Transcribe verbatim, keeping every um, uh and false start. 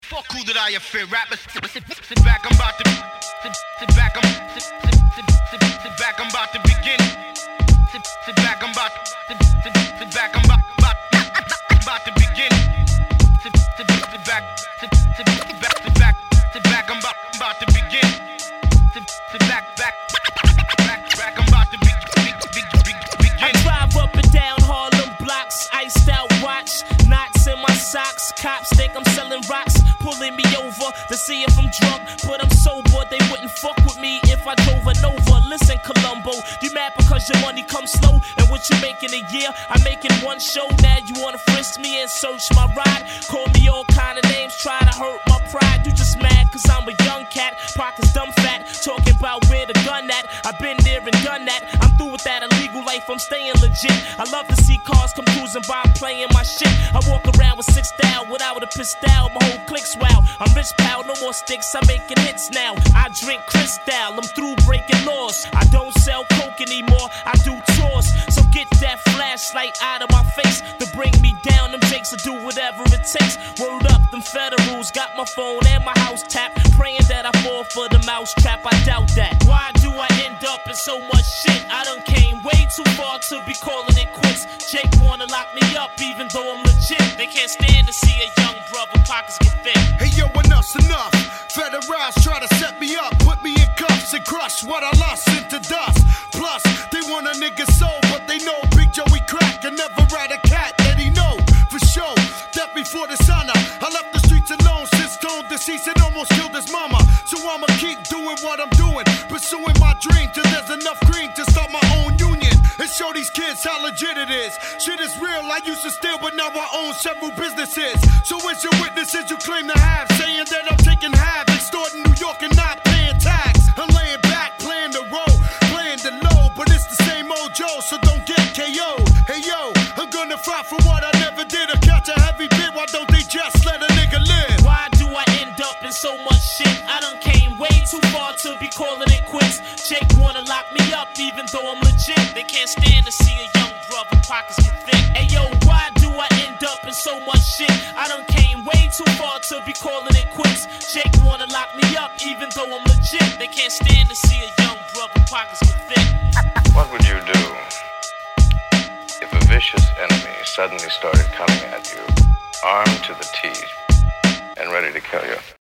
Fuck who did I offend? Rappers, sit, sit, sit back, I'm about to sit, sit back, I'm sit, sit, sit, sit, sit back, I'm about to begin. Sit, sit back, I'm about to sit, sit, sit back, I'm about, about, about to begin. Sit, sit, sit back, sit, sit, sit back, sit back, sit back, I'm about, about to begin. Sit, sit back, back, back, back, I'm about to begin. I drive up and down Harlem blocks, iced out watch, knots in my socks. Cops think I'm selling rocks, pulling me over to see if I'm drunk, but I'm sober. They wouldn't fuck with me if I drove a Nova. Listen, Columbo, you mad because your money comes slow, and what you make in a year, I make in one show. Now you wanna frisk me and search my ride, call me all kind of names, try to hurt my pride. You just mad cause I'm a young cat, pockets dumb fat, talking about where the gun at. I've been there and done that, I'm through with that illegal life, I'm staying legit. I love to see cars come cruising by, I'm playing my shit. I walk around with six style, without a pistol, my whole clique's wow. I'm rich pal, no more sticks, I'm making hits now. I drink Cristal, I'm through breaking laws. I don't sell coke anymore, I do tours. So get that flashlight out of my face to bring me down. Them jakes will do whatever it takes. Word up, them federals got my phone and my house tapped, praying that I fall for the mouse trap. I doubt that. Why do I end up in so much shit? I done came way too far to be calling it quits. Jake wanna lock me up even though I'm legit. They can't stand to see a young brother pockets get thick. Hey yo, enough's enough. Federals try to set me up, put me in cuffs and crush what I lost into dust. Plus, they want a nigga soul, but they know Big Joey crack and never ride a cat that he know for sure. Death before dishonor. I left the streets alone since Tone deceased and almost killed his mama. So I'ma keep doing what I'm doing, pursuing my dream till there's enough green to start my own union and show these kids how legit it is. Shit is real. I used to steal, but now I own several businesses. So where's your witnesses you claim to have, saying that I'm taking half, extorting New York and not paying tax? I'm laying back, playing the role, playing the low, but it's the same old Joe, so don't get K O'd. Hey yo, I'm gonna fight for what I never did, or catch a heavy bit. Why don't they just let a nigga live? Why do I end up in so much shit? I done came way too far to be calling it quits. Jake wanna lock me up even though I'm legit. They can't stand to see a young brother pockets get thick. Hey yo, why do I end up in so much shit? I done came way too far to be calling it quits. Jake wanna lock me up even though I'm legit. They can't stand to see a young brother pockets get thick. What would you do if a vicious enemy suddenly started coming at you, armed to the teeth and ready to kill you?